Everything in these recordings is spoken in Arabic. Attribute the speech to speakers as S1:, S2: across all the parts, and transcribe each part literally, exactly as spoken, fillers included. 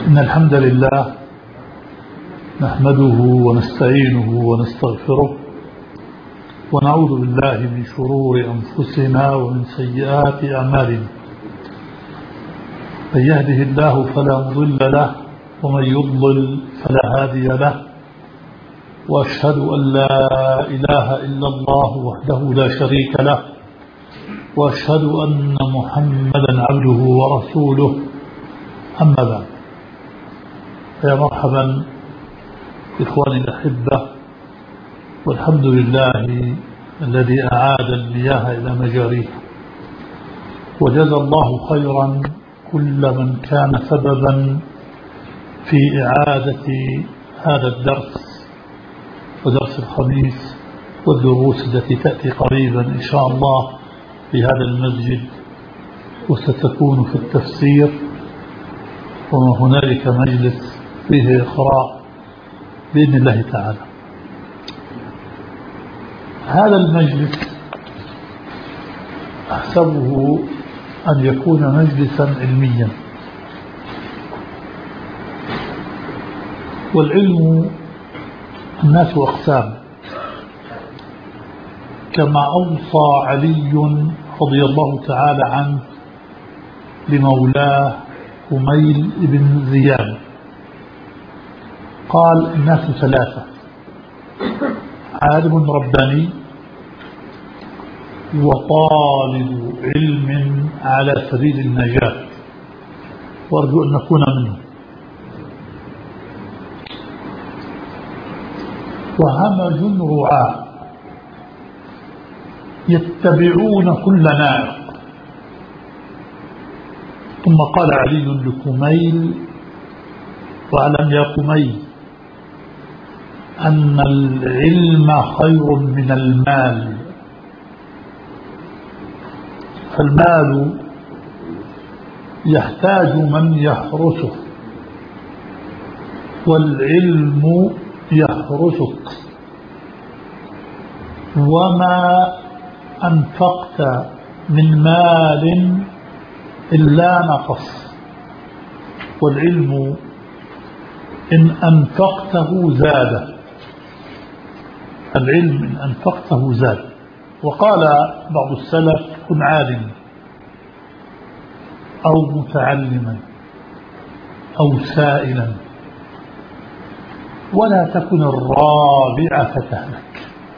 S1: إن الحمد لله نحمده ونستعينه ونستغفره ونعوذ بالله من شرور أنفسنا ومن سيئات أعمالنا. من يهده الله فلا مضل له ومن يضلل فلا هادي له، وأشهد أن لا إله إلا الله وحده لا شريك له، وأشهد أن محمدا عبده ورسوله. أما بعد، يا مرحبا إخواني الأحبة، والحمد لله الذي أعاد المياه إلى مجاريها، وجزى الله خيرا كل من كان سببا في إعادة هذا الدرس ودرس الخميس والدروس التي تأتي قريبا إن شاء الله في هذا المسجد، وستكون في التفسير، وما هنالك مجلس فيه إقراء بإذن الله تعالى. هذا المجلس أحسبه أن يكون مجلسا علميا، والعلم الناس أقسام، كما أوصى علي رضي الله تعالى عنه لمولاه هميل بن زياد، قال: الناس ثلاثة: عالم رباني، وطالب علم على سبيل النجاة، وأرجو أن نكون منه. وهمج رعاة يتبعون كل نائق. ثم قال علي لكميل: واعلم يا كميل أن العلم خير من المال، فالمال يحتاج من يحرسه، والعلم يحرسك، وما أنفقت من مال إلا نقص، والعلم إن أنفقته زاد، العلم إن أنفقته زاد. وقال بعض السلف: كن عالما أو متعلما أو سائلا، ولا تكن الرابع فتهلك.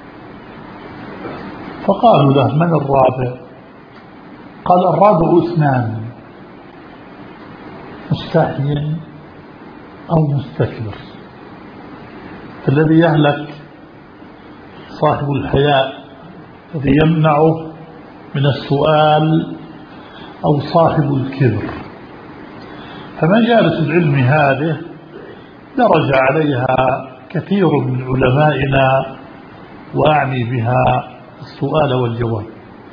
S1: فقالوا له: من الرابع؟ قال: الرابع اثنان: مستحي أو مستكبر. فالذي يهلك صاحب الحياء الذي يمنعه من السؤال، أو صاحب الكبر. فمجالس العلم هذه درج عليها كثير من علمائنا، وأعني بها السؤال والجواب.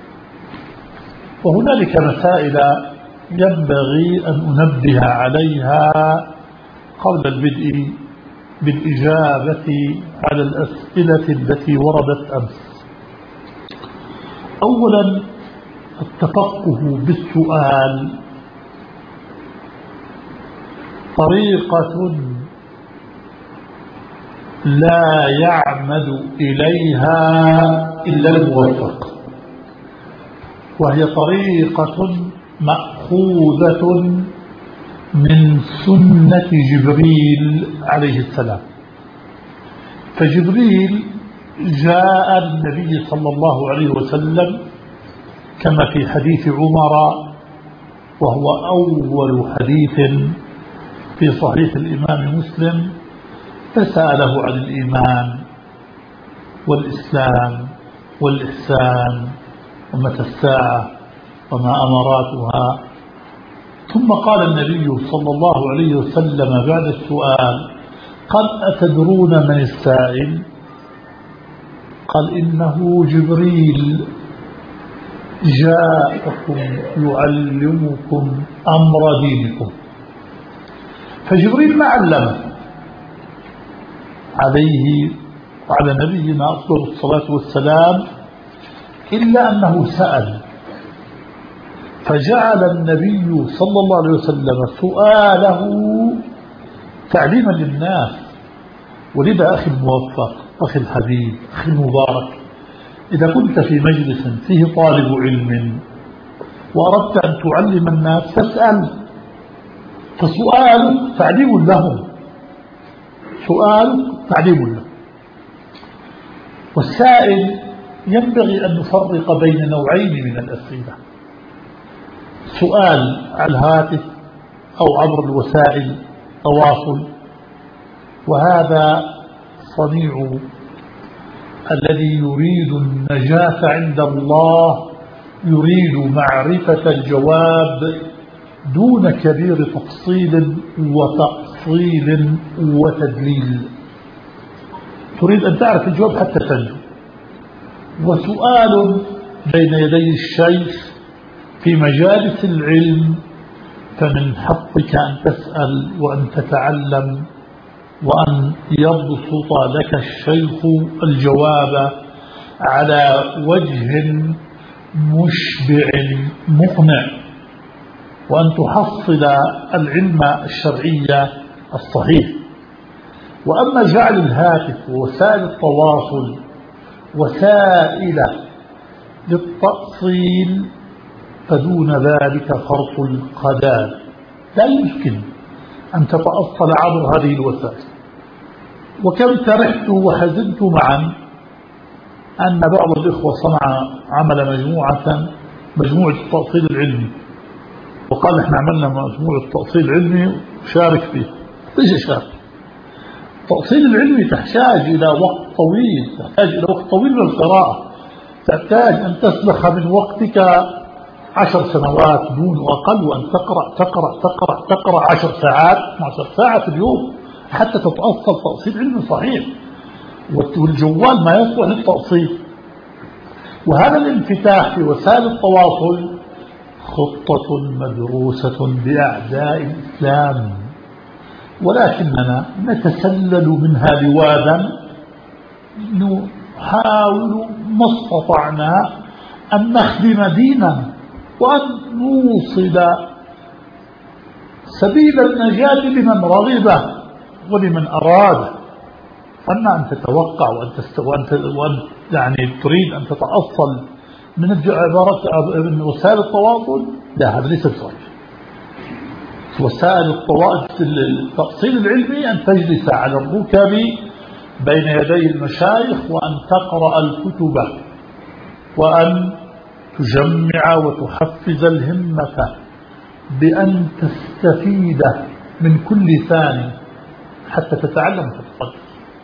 S1: وهنالك مسائل ينبغي أن أنبه عليها قبل البدء بالإجابة على الأسئلة التي وردت أمس. أولا، التفقه بالسؤال طريقة لا يعمد إليها إلا الموفق، وهي طريقة مأخوذة من سنة جبريل عليه السلام. فجبريل جاء النبي صلى الله عليه وسلم كما في حديث عمر، وهو أول حديث في صحيح الإمام مسلم، فسأله عن الإيمان والإسلام والإحسان ومتى الساعة وما أمراتها. ثم قال النبي صلى الله عليه وسلم بعد السؤال: قال: أتدرون من السائل؟ قال: إنه جبريل جاءكم يعلمكم أمر دينكم. فجبريل ما علمه عليه وعلى نبينا أفضل الصلاة والسلام إلا أنه سأل، فجعل النبي صلى الله عليه وسلم سؤاله تعليما للناس. ولذا أخي الموفق، أخي الحبيب، أخي المبارك، إذا كنت في مجلس فيه طالب علم وأردت أن تعلم الناس فاسأل، فسؤالك تعليم لهم، سؤالك تعليم لهم. والسائل ينبغي أن نفرق بين نوعين من الأسئلة: سؤال على الهاتف أو عبر الوسائل التواصل، وهذا صنيع الذي يريد النجاة عند الله، يريد معرفة الجواب دون كبير تفصيل وتأصيل وتدليل، تريد أن تعرف الجواب حتى تنجو. وسؤال بين يدي الشيخ في مجالس العلم فمن حقك أن تسأل وأن تتعلم وأن يبسط لك الشيخ الجواب على وجه مشبع مقنع، وأن تحصل العلم الشرعي الصحيح. وأما جعل الهاتف ووسائل التواصل وسائل للتأصيل فدون ذلك خرق القذال، لا يمكن أن تتأصل عبر هذه الوسائل. وكم فرحت وحزنت معا أن بعض الإخوة صنع عمل مجموعة مجموعة التأصيل العلمي، وقال احنا عملنا مجموعة التأصيل العلمي وشارك فيه. ليش شارك؟ التأصيل العلمي تحتاج إلى وقت طويل، تحتاج إلى وقت طويل للقراءة، تحتاج أن تسلخ من وقتك عشر سنوات دون أقل، وأن تقرأ تقرأ تقرأ تقرأ عشر ساعات عشر ساعة في اليوم حتى تتأصل تأصيل علمي صحيح. والجوال ما يصلح للتأصيل. وهذا الانفتاح في وسائل التواصل خطة مدروسة بأعداء الإسلام، ولكننا نتسلل منها لواذا، نحاول ما استطعنا أن نخدم ديننا وأن نوصل سبيل النجاة لمن رغب ولمن أراد. أما أن تتوقع وأن, وأن, وأن يعني تريد أن تتأصل من عبارات من وسائل التواصل، لا، هذا ليس بصحيح. وسائل التأصيل العلمي أن تجلس على الركب بين يدي المشايخ وأن تقرأ الكتب وأن تجمع وتحفز الهمة بأن تستفيد من كل ثاني حتى تتعلم وتتقدم.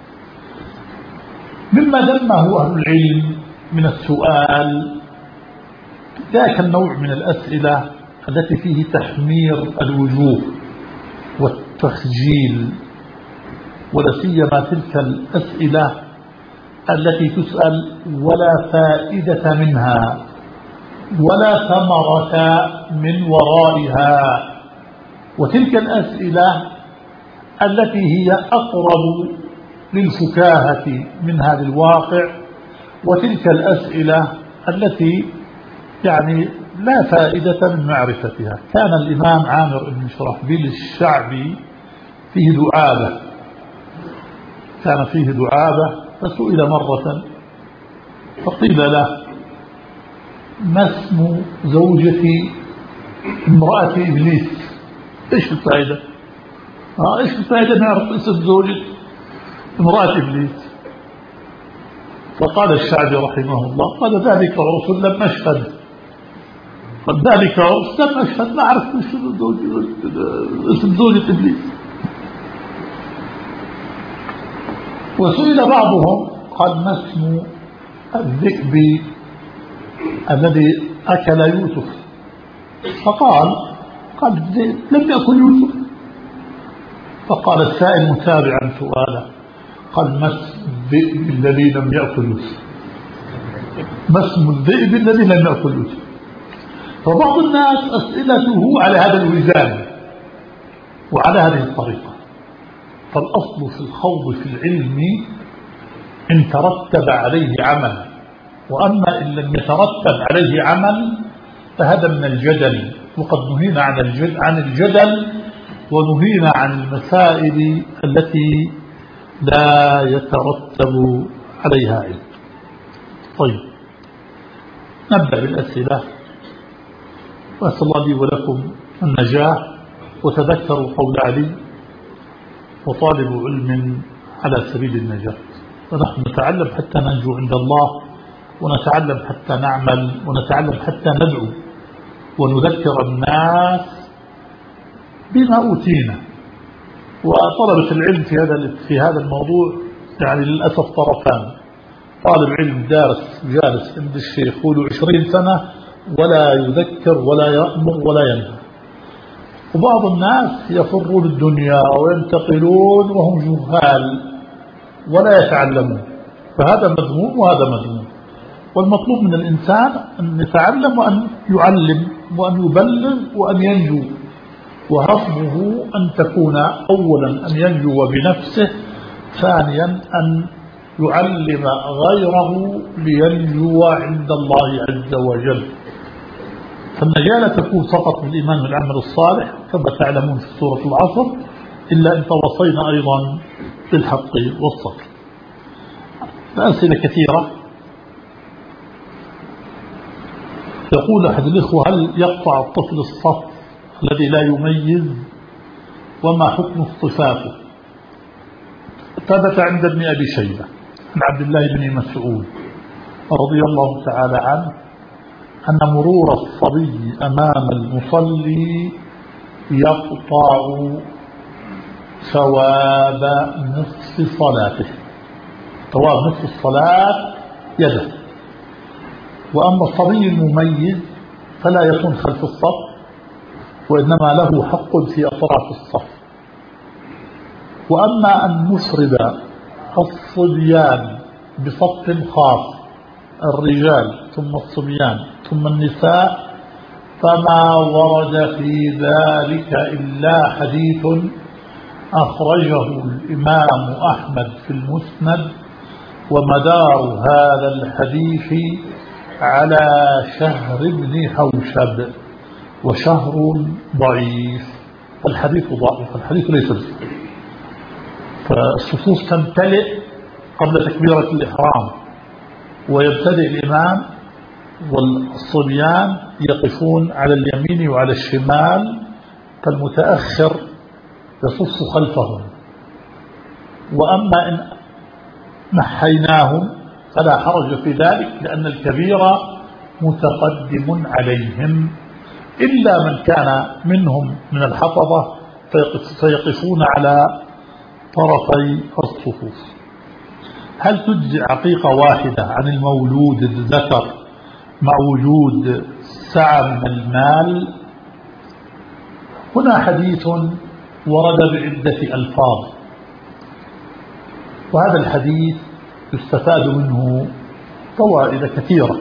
S1: مما ذمه أهل العلم من السؤال ذاك النوع من الأسئلة التي فيه تحمير الوجوه والتخجيل، ولا سيما تلك الأسئلة التي تسأل ولا فائدة منها ولا ثمرة من ورائها، وتلك الأسئلة التي هي أقرب للفكاهة من هذا الواقع، وتلك الأسئلة التي يعني لا فائدة من معرفتها. كان الإمام عامر بن شرحبيل الشعبي فيه دعابة، كان فيه دعابة، فسئل مرة فقيل له: ما اسم زوجة امرأة إبليس؟ إيش الفائدة؟ آه إيش الفائدة نعرف اسم زوجة امرأة إبليس؟ فقال الشعبي رحمه الله: قال ذلك عرس لم أشهد، قال ذلك عرس لم أشهد، ما أعرف اسم زوجة إبليس. وسئل بعضهم قال: ما اسم الذئب الذي أكل يوسف؟ فقال قال الذئب لم يأكل يوسف. فقال السائل متابعا سؤاله قال: ما اسم الذئب الذي لم يأكل يوسف؟ ما اسم الذئب الذي لم يأكل يوسف؟ فبعض الناس أسئلته على هذا الوزان وعلى هذه الطريقة. فالأصل في الخوض في العلم إن ترتب عليه عمل، وأما إن لم يترتب عليه عمل فهذا من الجدل، وقد نهينا عن الجدل, عن الجدل ونهينا عن المسائل التي لا يترتب عليها علم. طيب نبدأ بالأسئلة، وأسأل الله لي ولكم النجاح. وتذكروا قول علي: وطالب علم على سبيل النجاة. ونحن نتعلم حتى ننجو عند الله، ونتعلم حتى نعمل، ونتعلم حتى ندعو ونذكر الناس بما أوتينا. وطلبة العلم في هذا في هذا الموضوع يعني للأسف طرفان: طالب علم دارس جالس عند الشيخ له عشرين سنة ولا يذكر ولا يأمر ولا ينهى، وبعض الناس يفرون الدنيا وينتقلون وهم جهال ولا يتعلمون، فهذا مذموم وهذا مذموم. والمطلوب من الإنسان أن يتعلم وأن يعلم وأن يبلغ وأن ينجو، وهمه أن تكون أولا أن ينجو بنفسه، ثانيا أن يعلم غيره لينجو عند الله عز وجل. فالنجاة لا تكون فقط بالإيمان والعمل الصالح كما تعلمون في سورة العصر، إلا أن توصينا أيضا بالحق والصبر. الأسئلة كثيرة. يقول أحد الإخوة: هل يقطع الطفل الصف الذي لا يميز؟ وما حكم اصطفافه؟ ثبت عند ابن أبي شيبة عن عبد الله بن مسعود رضي الله تعالى عنه أن مرور الصبي أمام المصلي يقطع ثواب نصف صلاته، ثواب نصف الصلاة يده. وأما الصبي المميز فلا يكون خلف الصف، وإنما له حق في أطراف الصف. وأما أن نفرد الصبيان بصف خاص، الرجال ثم الصبيان ثم النساء، فما ورد في ذلك إلا حديث أخرجه الإمام أحمد في المسند، ومدار هذا الحديث على شهر بن حوشب، وشهر ضعيف. الحديث ضعيف، الحديث ليس بصحيح. فالصفوف تمتلئ قبل تكبيرة الإحرام، ويبتدئ الإمام والصبيان يقفون على اليمين وعلى الشمال، فالمتأخر يصف خلفهم. وأما إن نحيناهم فلا حرج في ذلك، لأن الكبير متقدم عليهم، إلا من كان منهم من الحفظة فيقفون على طرفي الصفوف. هل تجزي عقيقة واحدة عن المولود الذكر مع وجود سعة من المال؟ هنا حديث ورد بعدة ألفاظ، وهذا الحديث يستفاد منه فوائد كثيرة.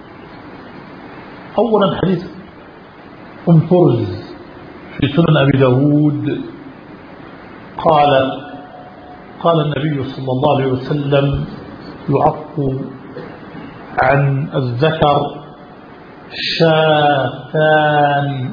S1: أولا حديث أم فرز في سنن أبي داود قال قال النبي صلى الله عليه وسلم: يعق عن الذكر شاتان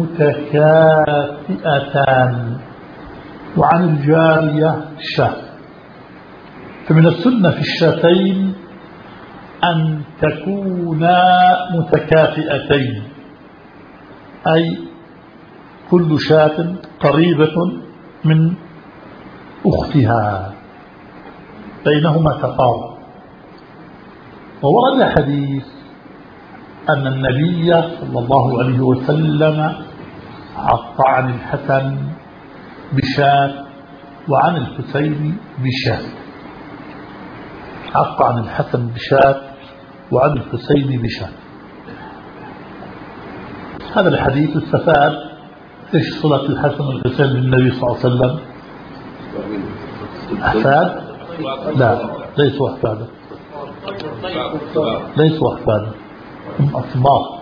S1: متكافئتان، وعن الجارية شاة. فمن السنة في الشاتين أن تكونا متكافئتين، أي كل شاة قريبة من أختها، بينهما تقارب. وورد حديث أن النبي صلى الله عليه وسلم عق عن الحسن بشاة وعن الحسين بشاة، عق عن الحسن بشاة وعن الحسين بشاة. هذا الحديث استفاد ايش صلة الحسن والحسين بالنبي صلى الله عليه وسلم؟ أحفاد؟ لا، ليسوا أحفادا، ليسوا أحفادا، هم أصباط.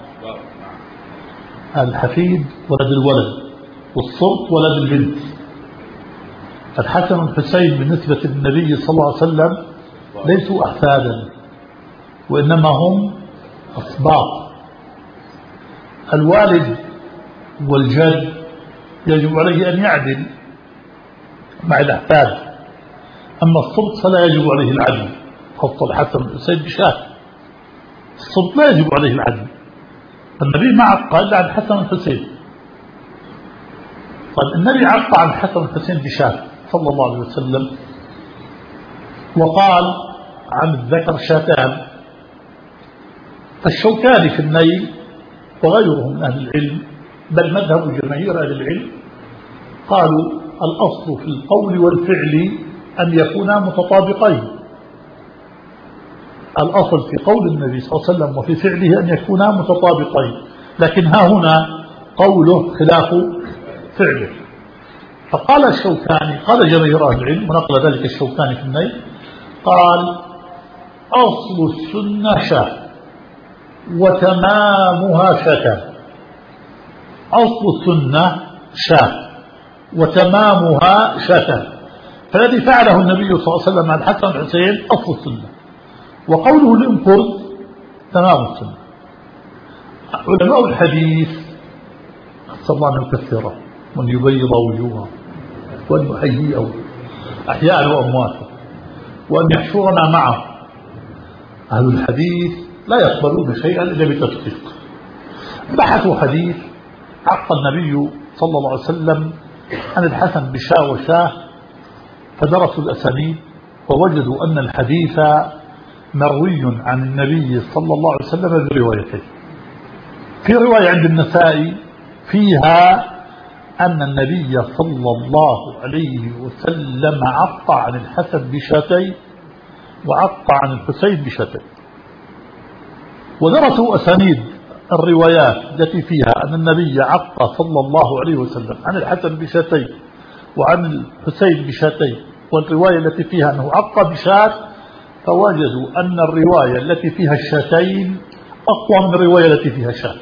S1: الحفيد ولد الولد، والصبط ولد البنت. الحسن والحسين بالنسبة للنبي صلى الله عليه وسلم ليسوا أحفادا، وإنما هم أصباط. الوالد والجد يجب عليه أن يعدل مع الأحفاد. أما الصبط فلا يجب عليه العدل، خط الحسن والحسين بشاة، الصبط لا يجب عليه العدل. النبي ما عق إلا عن الحسن والحسين. طيب النبي عق عن الحسن والحسين بشاة صلى الله عليه وسلم، وقال عن الذكر شاتان. فالشوكاني في النيل وغيرهم من أهل العلم، بل مذهب جماهير أهل العلم، قالوا الأصل في القول والفعل أن يكونا متطابقين. الأصل في قول النبي صلى الله عليه وسلم وفي فعله أن يكونا متطابقين، لكن ها هنا قوله خلاف فعله. فقال الشوكاني، قال جماهير أهل العلم ونقل ذلك الشوكاني في النيل، قال أصل السنة شاة وتمامها شتان. أصل السنة شاة وتمامها شتان. فالذي فعله النبي صلى الله عليه وسلم مع الحسن والحسين أصل السنة، وقوله لانقرض تمام السنة. علماء الحديث أسأل الله أن يكثره وأن يبيض وجوههم وأن يحييه أحياء وأمواته وأن يحشرنا معه. أهل الحديث لا يقبلون شيئا إلا بتدقيق. بحثوا حديث عق النبي صلى الله عليه وسلم عن الحسن بشاة وشاه، فدرسوا الأسانيد ووجدوا أن الحديث مروي عن النبي صلى الله عليه وسلم بروايتين. في رواية عند النسائي فيها أن النبي صلى الله عليه وسلم عق عن الحسن بشاتين وعق عن الحسين بشاتين. ودرسوا أسانيد الروايات التي فيها أن النبي عق صلى الله عليه وسلم عن الحسن بشاتين وعن الحسين بشاتين، والرواية التي فيها أنه عق بشات، فوجدوا أن الرواية التي فيها الشاتين أقوى من الرواية التي فيها شات.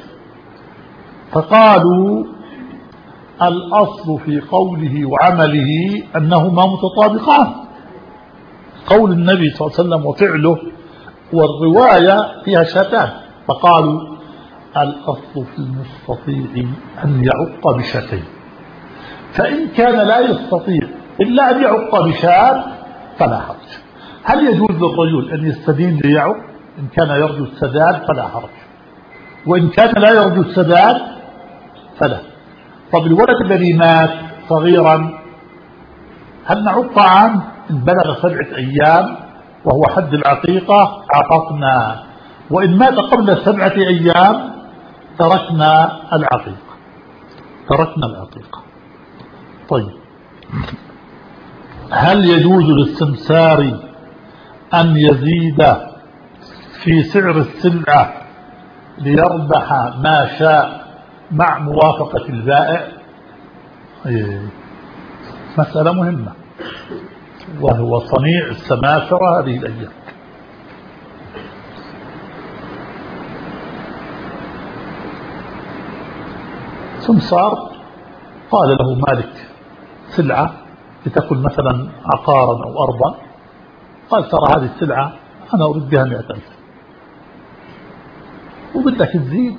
S1: فقالوا الأصل في قوله وعمله أنهما متطابقان، قول النبي صلى الله عليه وسلم وفعله، والرواية فيها شاتان. فقالوا الأصل في المستطيع أن يعق بشاتين، فإن كان لا يستطيع إلا أن يعق بشات فلا حرج. هل يجوز للرجل أن يستدين ليعق؟ إن كان يرجو السداد فلا حرج، وإن كان لا يرجو السداد فلا. طب الولد الذي مات صغيرا هل نعق عنه؟ إن بلغ سبعة أيام وهو حد العقيقة عققنا، وإن مات قبل سبعة أيام تركنا العقيقة تركنا العقيقة. طيب هل يجوز للسمسار أن يزيد في سعر السلعة ليربح ما شاء مع موافقة البائع؟ مسألة مهمة، وهو صنيع السماسرة هذه الأيام. سمسار قال له مالك سلعة لتكن مثلا عقارا أو أرضا، قال ترى هذه السلعة أنا أريد بها مئة ألف، وبدك تزيد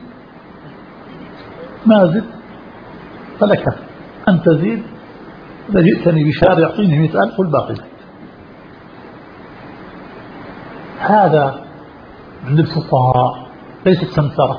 S1: ما زد فلك أن تزيد، إذا جئتني بشار يعطيني مئة ألف والباقي لك. هذا عند الفقهاء ليست سمسرة،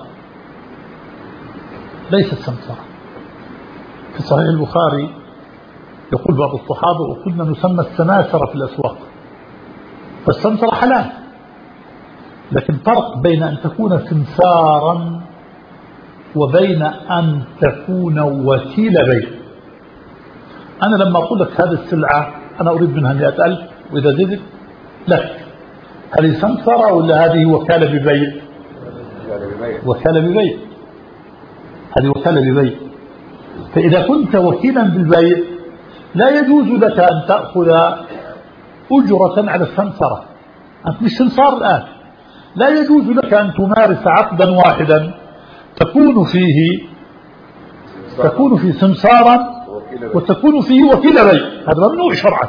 S1: ليست سمسرة. في صحيح البخاري يقول بعض الصحابة وكنا نسمى السماسرة في الأسواق، فالسمسرة حلال، لكن فرق بين أن تكون سمسارا وبين أن تكون وكيل بيع. أنا لما أقول لك هذه السلعة أنا أريد منها مئة ألف وإذا زدت لك، هذه سمسرة ولا هذه وكالة ببيع؟ وكالة ببيع، هذه وكالة ببيع. فإذا كنت وكيلا بالبيع لا يجوز لك أن تأخذ أجرة على السمسرة، أنت مش سمسار الآن، لا يجوز لك أن تمارس عقدا واحدا تكون فيه تكون فيه سمسارا وتكون فيه وكيل بيع، هذا ممنوع شرعا.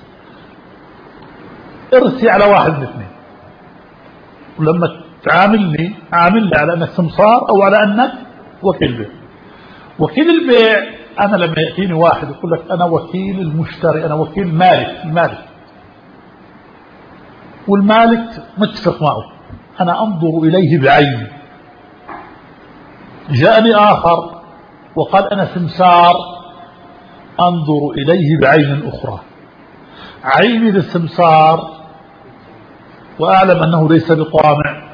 S1: ارسي على واحد من اثنين، ولما تعاملني عاملني على أنك سمسار أو على أنك وكيل بيع. وكيل البيع أنا لما يأتيني واحد يقول لك أنا وكيل المشتري، أنا وكيل مالك المالك، والمالك متفق معه، أنا أنظر إليه بعيني. جاءني آخر وقال أنا سمسار، أنظر إليه بعين أخرى، عيني للسمسار وأعلم أنه ليس بطامع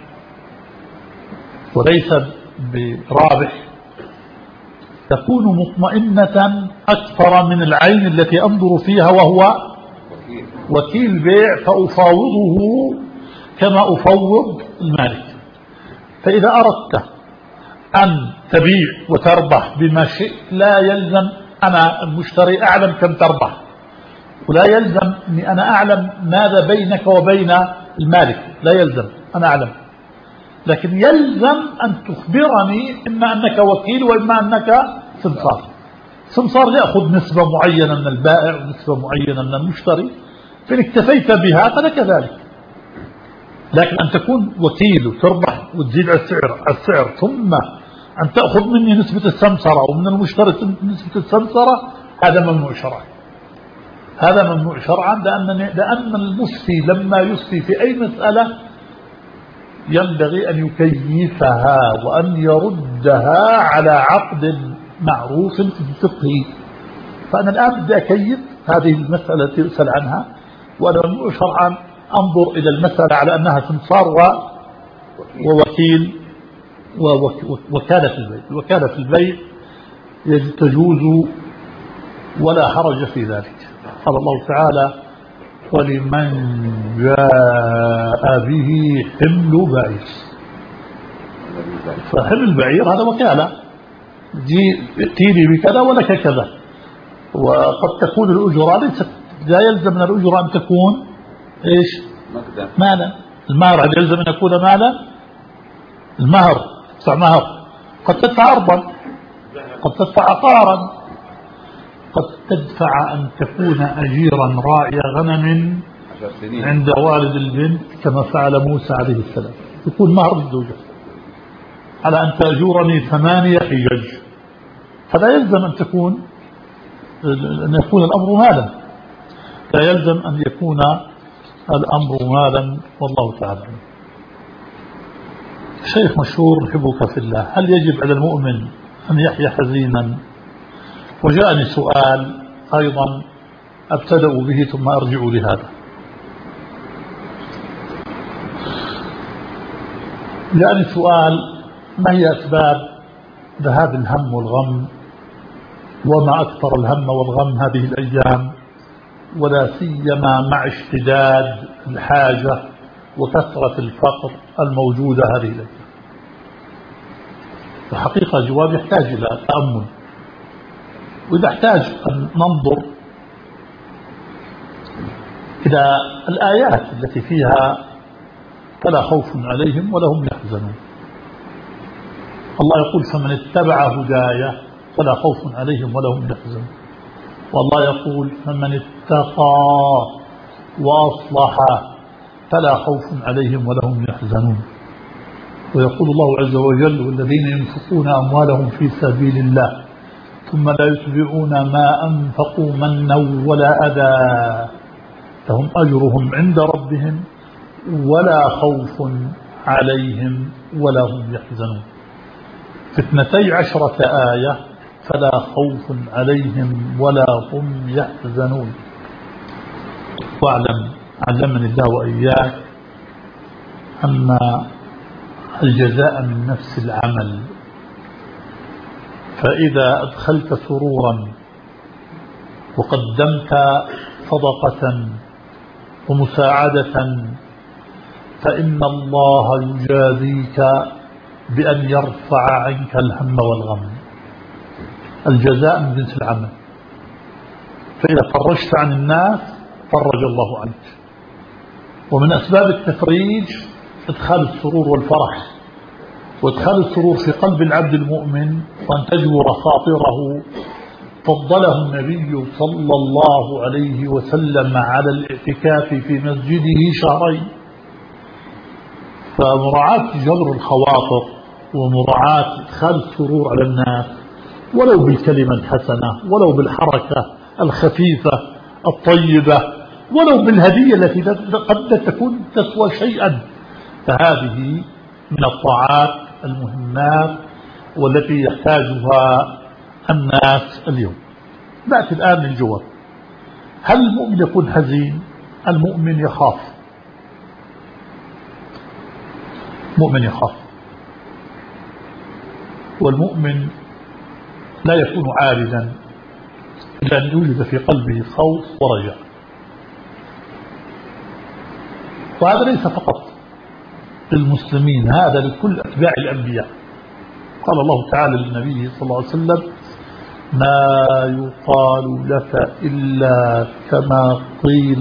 S1: وليس برابح، تكون مطمئنة أكثر من العين التي أنظر فيها وهو وكيل بيع، فأفاوضه كما أفوض المالك. فإذا أردت أن تبيع وتربح بما شئت لا يلزم أنا المشتري أعلم كم تربح، ولا يلزم أني أنا أعلم ماذا بينك وبين المالك، لا يلزم أنا أعلم، لكن يلزم أن تخبرني إما أنك وكيل وإما أنك سمسار. سمسار يأخذ نسبة معينة من البائع ونسبة معينة من المشتري، فإن اكتفيت بها فلك ذلك. لكن أن تكون وكيل وتربح وتزيد على السعر, على السعر ثم أن تأخذ مني نسبة السمسرة ومن المشتري نسبة السمسرة، هذا ممنوع شرعا، هذا ممنوع شرعا، لأن لأن المفتي لما يفتي في أي مسألة ينبغي أن يكيفها وأن يردها على عقد معروف في الفقه. فأنا الآن بدي أكيف هذه المسألة التي أسأل عنها، وأنا ممنوع شرعا أنظر إلى المسألة على أنها سمسار ووكيل ووكالة في البيع. الوكالة في البيع تجوز ولا حرج في ذلك. قال الله تعالى ولمن جاء به حمل بعير، فحمل البعير هذا وكالة، ائتيني بكذا ولك كذا. وقد تكون الأجرة ليست، لا يلزم من الأجرة أن تكون إيش مالا، المهر هل يلزم أن يكون مالا؟ المهر تدفع مهر، قد تدفع أرضا، قد تدفع عقارا، قد تدفع أن تكون أجيرا راعي غنم عند والد البنت كما فعل موسى عليه السلام، يكون مهر الزوجة على أن تأجورني ثمانية حجج، فلا يلزم أن تكون أن يكون الأمر مالا، لا يلزم أن يكون الأمر مالا، والله تعالى. شيخ مشهور نحبك في الله، هل يجب على المؤمن أن يحيا حزينا؟ وجاءني سؤال أيضا أبتدأ به ثم أرجع لهذا. جاءني سؤال ما هي أسباب ذهاب الهم والغم، وما أكثر الهم والغم هذه الأيام، ولا سيما مع اشتداد الحاجة وكثرة الفقر الموجودة هذه الأيام. الحقيقة جواب يحتاج إلى تأمل، وإذا احتاج أن ننظر إلى الآيات التي فيها فلا خوف عليهم ولا هم يحزنون. الله يقول فمن اتبع هدايا فلا خوف عليهم ولا هم يحزنون، والله يقول فمن اتقى وأصلح فلا خوف عليهم ولا هم يحزنون. ويقول الله عز وجل والذين ينفقون أموالهم في سبيل الله ثم لا يتبعون ما أنفقوا منا ولا أذى لهم أجرهم عند ربهم ولا خوف عليهم ولا هم يحزنون. في اثنتي عشرة آية فلا خوف عليهم ولا هم يحزنون. واعلم علمني الله وإياك أن الجزاء من نفس العمل، فإذا أدخلت سرورا وقدمت صدقة ومساعدة فإن الله يجازيك بأن يرفع عنك الهم والغم. الجزاء من جنس العمل، فإذا فرجت عن الناس فرج الله عنك. ومن أسباب التفريج إدخال السرور والفرح، وإدخال السرور في قلب العبد المؤمن وأن تجبر خاطره. فضله النبي صلى الله عليه وسلم على الاعتكاف في مسجده شهرين. فمراعاة جبر الخواطر ومراعاة إدخال السرور على الناس ولو بالكلمة الحسنة، ولو بالحركة الخفيفة الطيبة، ولو بالهدية التي قد لا تكون تسوى شيئا. فهذه من الطاعات المهمات والتي يحتاجها الناس اليوم. نأتي الآن للجواب. هل المؤمن يكون حزين؟ المؤمن يخاف، مؤمن يخاف، والمؤمن لا يكون عارضا إلا أن يوجد في قلبه خوف ورجاء. وهذا ليس فقط للمسلمين، هذا لكل أتباع الأنبياء. قال الله تعالى للنبي صلى الله عليه وسلم: ما يقال لك إلا كما قيل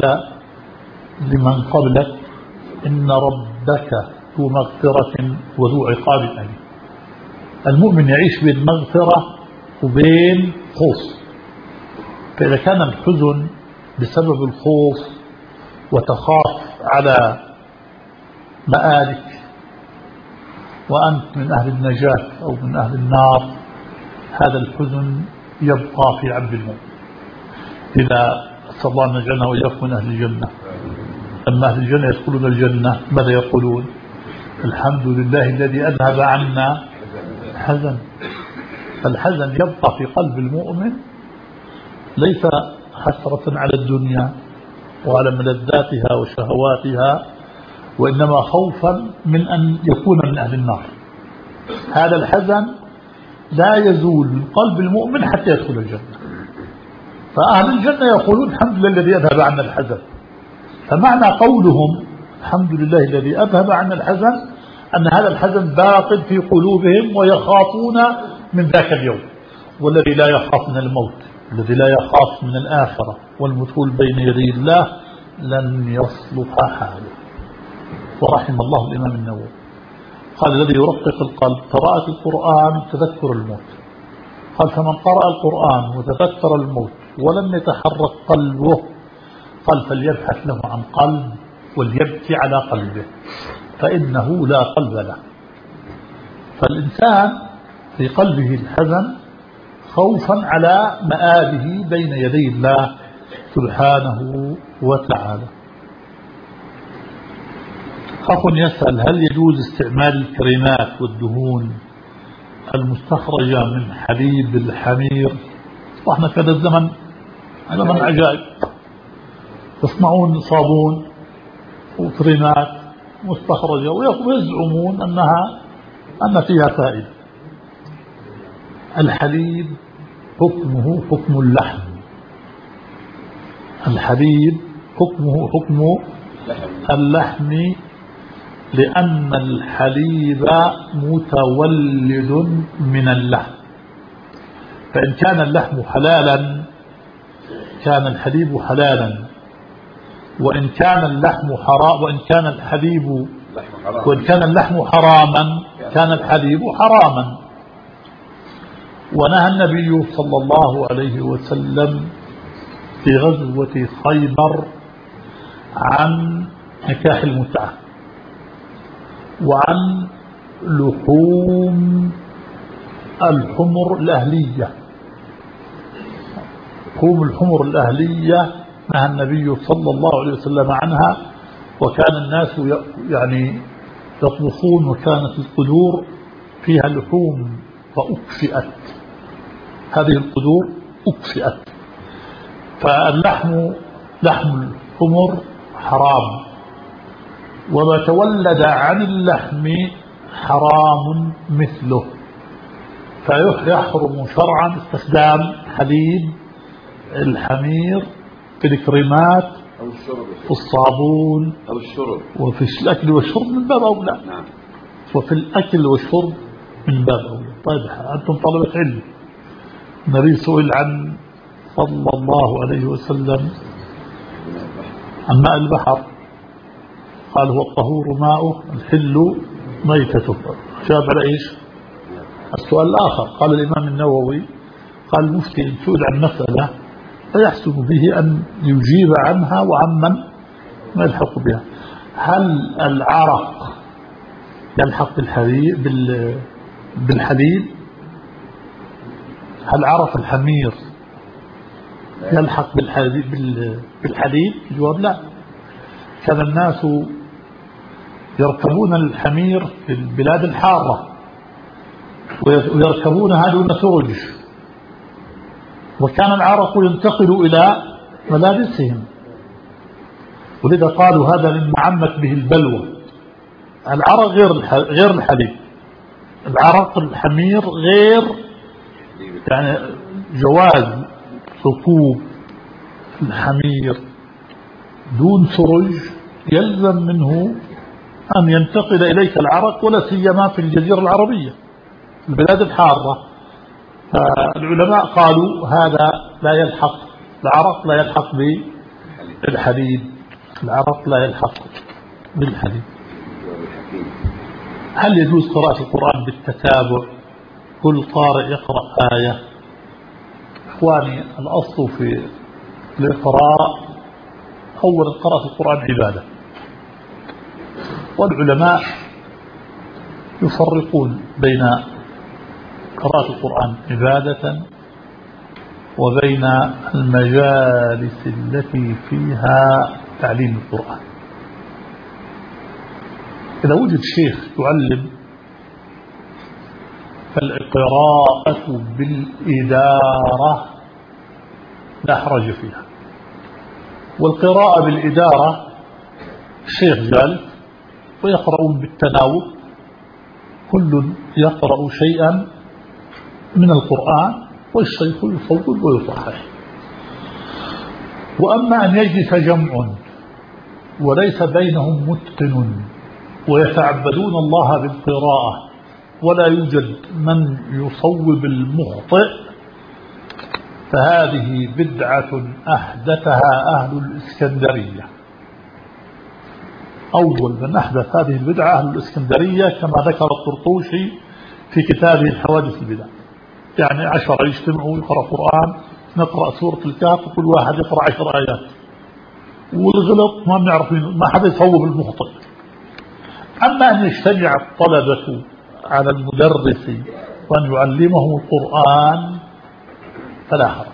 S1: لمن قبلك إن ربك ذو مغفرة وذو عقاب أليم. المؤمن يعيش بين مغفرة وبين خوف. فإذا كان الحزن بسبب الخوف وتخاف على مآلك وأنت من أهل النجاة أو من أهل النار، هذا الحزن يبقى في عبد المؤمن. إذا أسأل الله أن يجعلنا وإياكم من أهل الجنة. أما أهل الجنة يدخلون الجنة ماذا يقولون؟ الحمد لله الذي أذهب عنا الحزن. فالحزن يبقى في قلب المؤمن ليس حسرة على الدنيا وعلى ملذاتها وشهواتها، وإنما خوفا من أن يكون من أهل النار. هذا الحزن لا يزول من قلب المؤمن حتى يدخل الجنة. فأهل الجنة يقولون الحمد لله الذي أذهب عنا الحزن. فمعنى قولهم الحمد لله الذي أذهب عنا الحزن أن هذا الحزن باق في قلوبهم ويخافون من ذاك اليوم. والذي لا يخاف من الموت، الذي لا يخاف من الآخرة والمثول بين يدي الله، لن يصلح حاله. ورحم الله الإمام النووي قال: الذي يرقق القلب قراءة القرآن تذكر الموت. قال: فمن قرأ القرآن وتذكر الموت ولم يتحرك قلبه، قال: فليبحث له عن قلب وليبكي على قلبه فإنه لا قلب له. فالإنسان في قلبه الحزن خوفا على مآله بين يدي الله سبحانه وتعالى. أخ يسأل: هل يجوز استعمال الكريمات والدهون المستخرجة من حليب الحمير؟ واحنا في هذا الزمن زمن عجائب، يصنعون صابون وكريمات مستخرجة ويزعمون أنها أن فيها فائدة. الحليب حكمه حكم اللحم، الحليب حكمه حكم اللحم، لأن الحليب متولد من اللحم. فإن كان اللحم حلالا كان الحليب حلالا، وإن كان اللحم حرام وإن كان الحليب وإن كان اللحم حراما كان الحليب حراما. ونهى النبي صلى الله عليه وسلم في غزوة خيبر عن نكاح المتعة وعن لحوم الحمر الأهلية. لحوم الحمر الأهلية نهى النبي صلى الله عليه وسلم عنها، وكان الناس يعني يطبخون وكانت القدور فيها لحوم فأكفئت، هذه القدور أكفئت. فاللحم لحم الحمر حرام، وما تولد عن اللحم حرام مثله. فيحرم شرعا استخدام حليب الحمير في الكريمات
S2: أو الشرب
S1: في الصابون
S2: أو الشرب
S1: وفي الأكل والشرب من باب أولى.
S2: نعم.
S1: وفي الأكل والشرب من باب أولى. طيب أنتم طلبة علم، النبي سئل عن صلى الله عليه وسلم عن ماء البحر، قال: هو الطهور ماؤه الحل ميتته. جاب على إيش؟ السؤال الآخر قال الإمام النووي، قال: المفتي إن سئل عن مسألة فيحسن به أن يجيب عنها وعمن ما يلحق بها. هل العرق يلحق بالحليب بالحليب؟ هل عرف الحمير يلحق بالحديد؟ الجواب لا. كان الناس يركبون الحمير في البلاد الحارة ويركبونها دون سرج، وكان العرق ينتقل إلى ملابسهم، ولذا قالوا هذا مما عمت به البلوى. العرق غير غير الحليب، العرق الحمير غير، يعني جواز ركوب الحمير دون سرج يلزم منه أن ينتقل إليك العرق، ولا سيما في الجزيرة العربية البلاد الحارة. فالعلماء قالوا هذا لا يلحق، العرق لا يلحق بالحديد، العرق لا يلحق بالحديد. هل يجوز قراءة القرآن بالتتابع؟ كل قارئ يقرأ آية. إخواني، الأصل في الإقراء أولا قراءة القرآن عبادة، والعلماء يفرقون بين قراءة القرآن عبادة وبين المجالس التي فيها تعليم القرآن. إذا وجد شيخ يعلم فالقراءة بالإدارة لا حرج فيها، والقراءة بالإدارة الشيخ جالس ويقرؤون بالتناوب، كل يقرأ شيئا من القرآن والشيخ يصوب ويصحح. وأما أن يجلس جمع وليس بينهم متقن ويتعبدون الله بالقراءة ولا يوجد من يصوب المخطئ، فهذه بدعة أحدثها أهل الإسكندرية. أول من أحدث هذه البدعة أهل الإسكندرية كما ذكر الطرطوشي في كتابه الحوادث البدع. يعني عشرة يجتمعوا يقرأ قرآن، نقرأ سورة الكهف وكل واحد يقرأ عشر آيات، والغلط ما بنعرف ما حدا يصوب المخطئ. أما أن يجتمع الطلبة على المدرس وأن يعلمهم القرآن فلا حرج.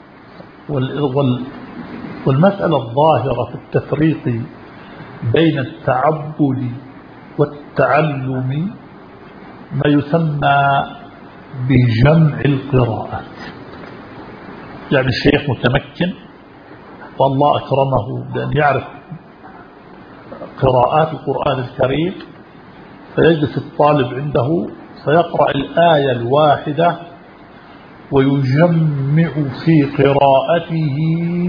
S1: والمسألة الظاهرة في التفريق بين التعبد والتعلم ما يسمى بجمع القراءات. يعني الشيخ متمكن والله أكرمه بأن يعرف قراءات القرآن الكريم، فيجلس الطالب عنده فيقرأ الآية الواحدة ويجمع في قراءته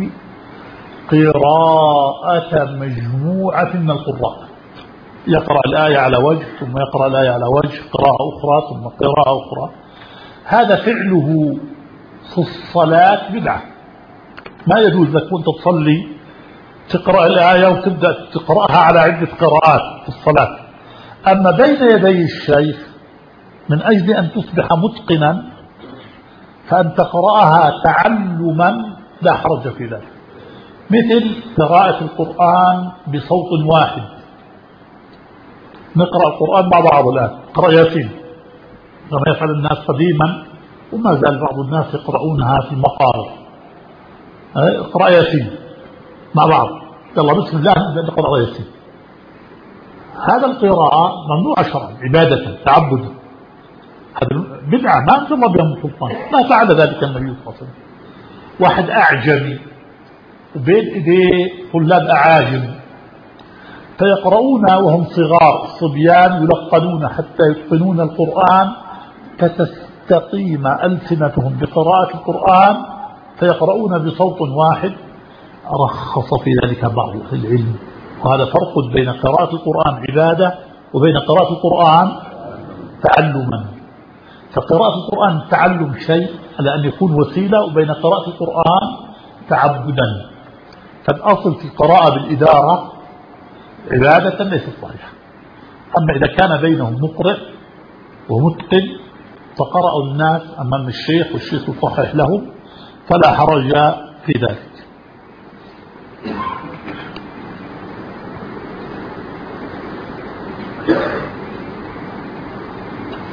S1: قراءة مجموعة من القراء، يقرأ الآية على وجه ثم يقرأ الآية على وجه، قراءة أخرى ثم قراءة أخرى. هذا فعله في الصلاة بدعة، ما يجوز لك وانت تصلي تقرأ الآية وتبدأ تقرأها على عدة قراءات في الصلاة. أما بين يدي الشيخ من أجل أن تصبح متقنا فأن تقرأها تعلما لا حرج في ذلك، مثل قراءة القرآن بصوت واحد. نقرأ القرآن مع بعض الآن، قرأ ياسين كما يفعل الناس قديما وما زال بعض الناس يقرؤونها في المقارئ. اقرأ ياسين مع بعض، يلا بسم الله نقرأ ياسين. هذا القراءة ممنوع شرعا عبادة تعبدا، هذا بدعة ما أنزل الله بها من سلطان، ما فعل ذلك النبي صلى الله عليه وسلم. واحد أعجمي وبين إيديه طلاب أعاجم فيقرؤون وهم صغار الصبيان يلقنون حتى يتقنون القرآن فتستقيم ألسنتهم بقراءة القرآن فيقرؤون بصوت واحد. رخص في ذلك بعض أهل العلم، وهذا فرق بين قراءة القرآن عبادة وبين قراءة القرآن تعلما. فقراءة القرآن تعلم شيء على أن يكون وسيلة، وبين قراءة القرآن تعبدا. فالأصل في القراءة بالإدارة عبادة ليست صحيحة. أما إذا كان بينهم مقرئ ومتقن فقرأوا الناس أمام الشيخ والشيخ يصحح لهم فلا حرج في ذلك.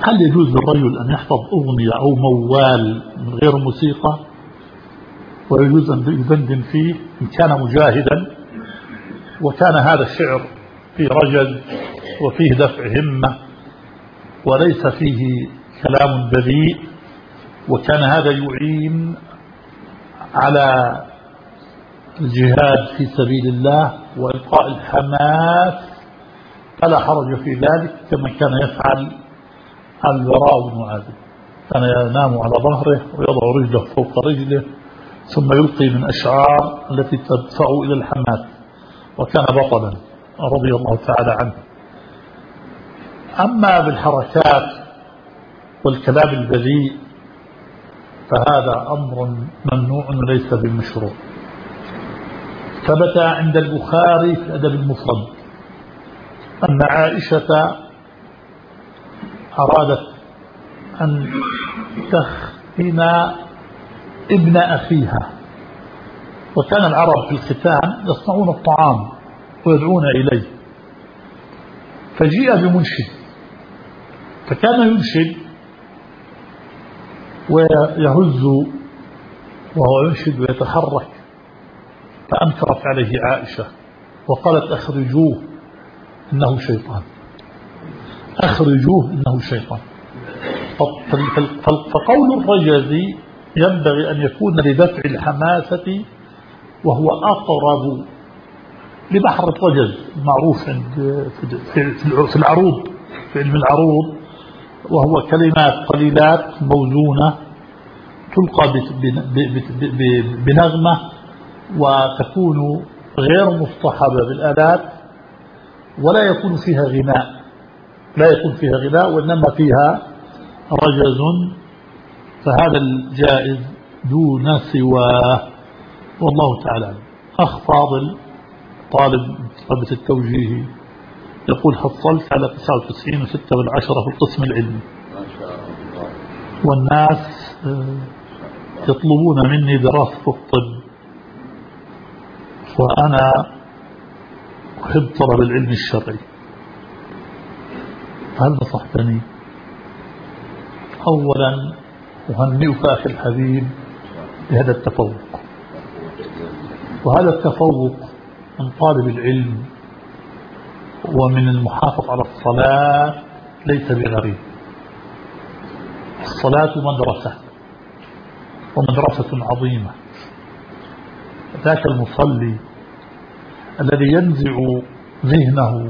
S1: هل يجوز للرجل أن يحفظ أغنية أو موال من غير موسيقى ويجوز أن يدندن فيه إن كان مجاهدا وكان هذا الشعر فيه رجل وفيه دفع همة وليس فيه كلام بذيء وكان هذا يعين على الجهاد في سبيل الله وإلقاء الحماس فلا حرج في ذلك كما كان يفعل البراء بن عازب، كان ينام على ظهره ويضع رجله فوق رجله ثم يلقي من أشعار التي تدفع إلى الحماس وكان بطلا رضي الله تعالى عنه. أما بالحركات والكلام البذيء فهذا أمر ممنوع وليس بالمشروع. ثبت عند البخاري في الأدب المفرد أن عائشة أرادت أن تختن ابن أخيها، وكان العرب في الختان يصنعون الطعام ويدعون إليه، فجيء بمنشد فكان ينشد ويهز وهو ينشد ويتحرك، فأنكرت عليه عائشة وقالت أخرجوه إنه شيطان، أخرجوه إنه شيطان. فقول الرجزي ينبغي أن يكون لدفع الحماسة وهو أقرب لبحر الرجز المعروف عند في العروض في علم العروض، وهو كلمات قليلات موزونة تلقى بنغمة وتكون غير مصطحبة بالآلات ولا يكون فيها غناء لا يكون فيها غناء وإنما فيها رجز، فهذا الجائز دون سواه والله تعالى. أخ فاضل طالب طلبة التوجيه يقول حصلت على تسعة وتسعين وستة بالعشرة في القسم العلمي والناس يطلبون مني دراسة الطب وأنا أحب طلب العلم الشرعي، هل نصحتني؟ أولا أهنئك أخي الحبيب بهذا التفوق، وهذا التفوق من طالب العلم ومن المحافظ على الصلاة ليس بغريب. الصلاة مدرسة ومدرسة عظيمة. ذاك المصلي الذي ينزع ذهنه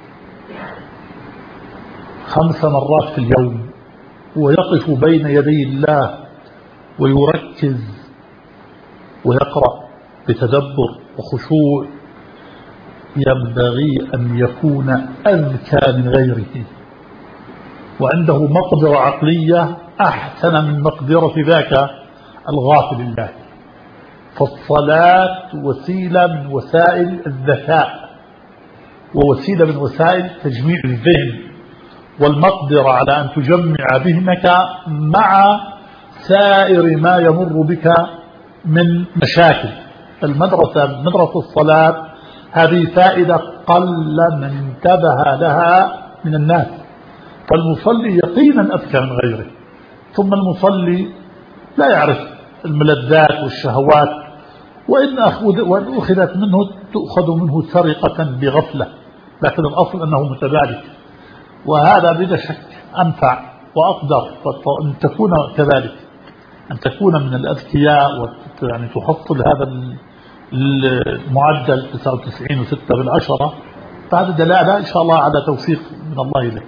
S1: خمس مرات في اليوم ويقف بين يدي الله ويركز ويقرأ بتدبر وخشوع ينبغي أن يكون أذكى من غيره وعنده مقدرة عقلية أحسن من مقدرة ذاك الغافل الله. فالصلاة وسيلة من وسائل الذكاء ووسيلة من وسائل تجميع الذهن والمقدرة على أن تجمع ذهنك مع سائر ما يمر بك من مشاكل. المدرسة مدرسة الصلاة هذه فائدة قل من انتبه لها من الناس، فالمصلي يقينا أذكى من غيره. ثم المصلي لا يعرف الملذات والشهوات، وإن أخذت منه تؤخذ منه سرقة بغفلة، لكن الأصل أنه متبادل، وهذا بلا شك أنفع وأقدر أن تكون كذلك، أن تكون من الأذكياء يعني تحصل هذا المعدل تسعة وتسعين وستة بالعشرة، فهذا دلالة إن شاء الله على توفيق من الله إليه.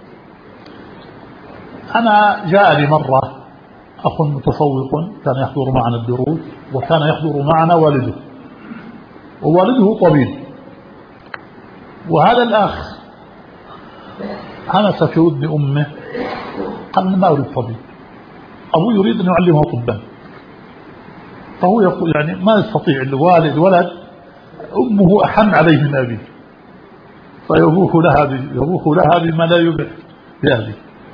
S1: أنا جاء لي مرة أخ متفوق كان يحضر معنا الدروس وكان يحضر معنا والده، ووالده طبيب، وهذا الأخ همس في ودن أمه قال ما أريد طبيب، أبوه يريد أن يعلمه طبا، فهو يقول يعني ما يستطيع الوالد الولد أمه أحن عليه من أبيه فيبوح لها يبوح لها بما لا يبح بأهله.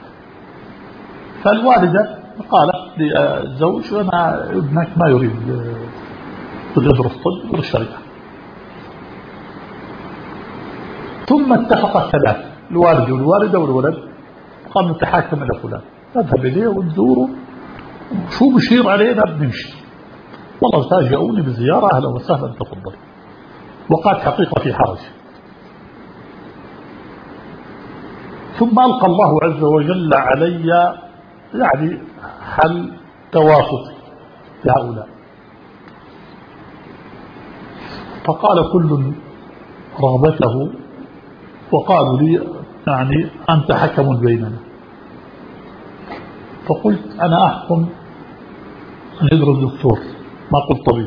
S1: فالوالدة قالت للزوج أنا ابنك ما يريد يدرس الطب والشريعة. ثم اتفق الثلاث الوالد والوالدة والولد قام نتحاكم إلى فلان، نذهب إليه ونزوره، شو بشير علينا بنمشي، والله فاجئوني بزيارة أهلا وسهلا تفضل، وقعت حقيقة في حرج. ثم ألقى الله عز وجل علي يعني حل توافق لهؤلاء، فقال كل رغبته، وقالوا لي يعني أنت حكم بيننا، فقلت أنا أحكم أن يدرس دكتور ما قلت طبيب،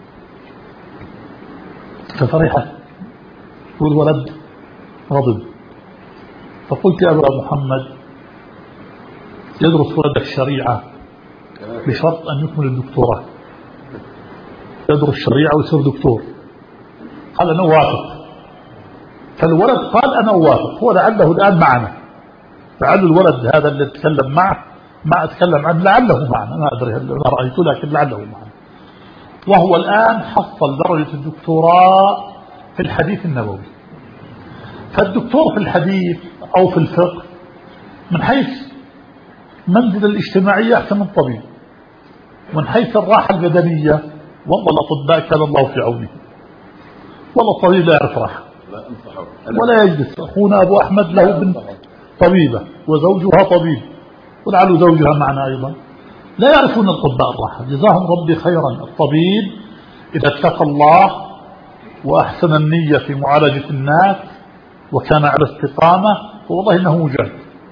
S1: ففرحت والولد غضب، فقلت يا أبا محمد يدرس ولدك الشريعة بشرط أن يكمل الدكتوراه، يدرس الشريعة ويصير دكتور. قال أنا وافق، فالولد قال أنا وافق، هو لعله الآن معنا، لعل الولد هذا اللي أتكلم معه ما أتكلم عنه لعله معنا، ما أدري هل رأيته لكن لعله معنا، وهو الآن حصل درجة الدكتوراه في الحديث النبوي. فالدكتور في الحديث أو في الفقه من حيث منزل الاجتماعية أحسن من الطبيب، من حيث الراحة البدنية والله الأطباء كان الله في عونه، والله الطبيب لا يعرف راحة ولا يجلس. أخونا أبو أحمد له بنت طبيبة وزوجها طبيب ولعل زوجها معنا أيضا، لا يعرفون الأطباء الراحة، جزاهم ربي خيرا. الطبيب إذا اتقى الله وأحسن النية في معالجة الناس وكان على استقامة والله إنه مجاهد.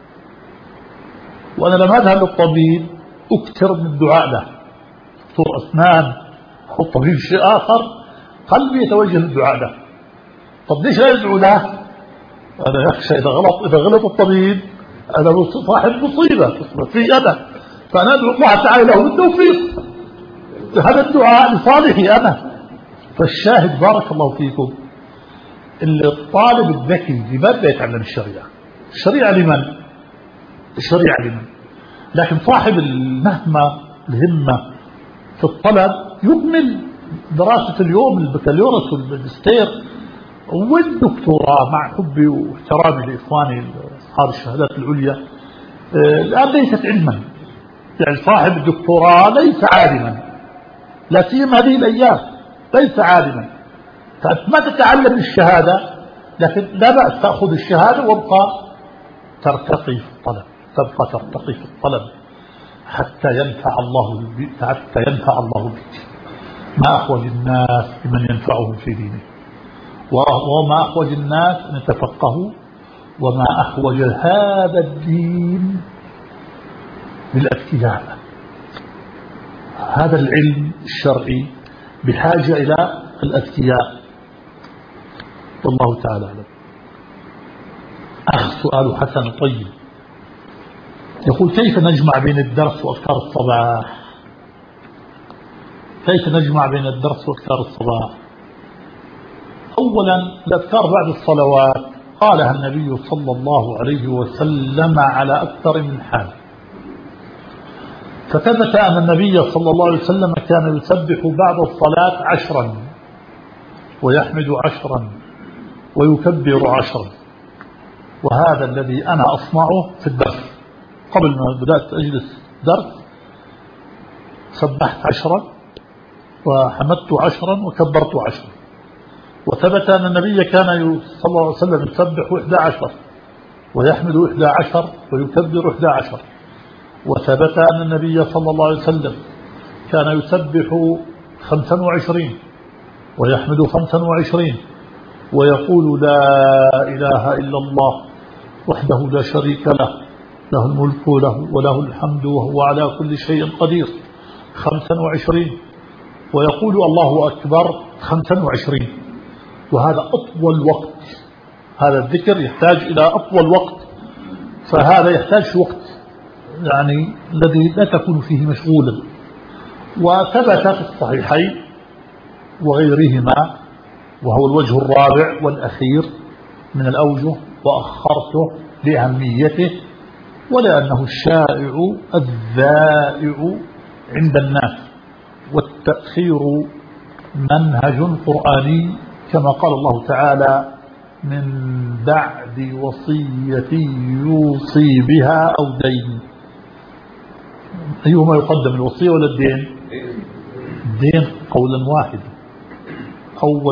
S1: وأنا لما أذهب للطبيب أكثر من الدعاء له، دكتور أسنان أو طبيب شيء آخر قلبي يتوجه للدعاء له. طب ليش لا يدعو له؟ أنا يخشى إذا غلط إذا غلط الطبيب أنا صاحب مصيبة في أنا، فأنا أدعو الله تعالى له بالتوفيق، هذا الدعاء لصالحي أنا. فالشاهد بارك الله فيكم، اللي الطالب الذكي لماذا يتعلم الشريعة؟ الشريعة لمن؟ الشريعة لمن؟ لكن صاحب المهمة الهمة في الطلب يكمل دراسة اليوم البكالوريوس والماجستير والدكتوراه مع حبي واحترامي لإخواني أصحاب الشهادات العليا. الآن ليست علما، يعني صاحب الدكتوراه ليس عالما، لا سيما هذه الأيام ليس عالما. فأنت ما تتعلم الشهادة، لكن لا بأس تأخذ الشهادة وابقى ترتقي في الطلب، تبقى ترتقي في الطلب حتى ينفع الله بك، حتى ينفع الله بك. ما أحوج الناس بمن ينفعهم في دينه، وما أحوج الناس أن يتفقهوا، وما أحوج هذا الدين بالأذكياء. هذا العلم الشرعي بحاجة إلى الأذكياء، والله تعالى أعلم. أخ سؤال حسن طيب يقول كيف نجمع بين الدرس وأذكار الصباح؟ كيف نجمع بين الدرس وأذكار الصباح؟ أولا الأذكار بعد الصلوات قالها النبي صلى الله عليه وسلم على أكثر من حال، فثبت أن النبي صلى الله عليه وسلم كان يسبح بعد الصلاة عشرا ويحمد عشرا ويكبر عشرا، وهذا الذي أنا أصنعه في الدرس. قبل ما بدأت أجلس درس سبحت عشرا وحمدت عشرا وكبرت عشرا. وثبت أن النبي كان صلى الله عليه وسلم يسبح إحدى عشر ويحمد إحدى عشر ويكبر إحدى عشر. وثبت أن النبي صلى الله عليه وسلم كان يسبح خمسا وعشرين ويحمد خمسا وعشرين ويقول لا إله إلا الله وحده لا شريك له، له الملك وله, وله الحمد وهو على كل شيء قدير خمسا وعشرين، ويقول الله أكبر خمسا وعشرين. وهذا أطول وقت، هذا الذكر يحتاج إلى أطول وقت، فهذا يحتاج وقت يعني الذي لا تكون فيه مشغولا. وثبت في الصحيحين وغيرهما، وهو الوجه الرابع والأخير من الأوجه، وأخرته لأهميته ولأنه الشائع الذائع عند الناس، والتأخير منهج قرآني كما قال الله تعالى من بعد وصية يوصي بها أو دين. أيهما يقدم، الوصية ولا الدين؟ الدين قولا واحدا. أول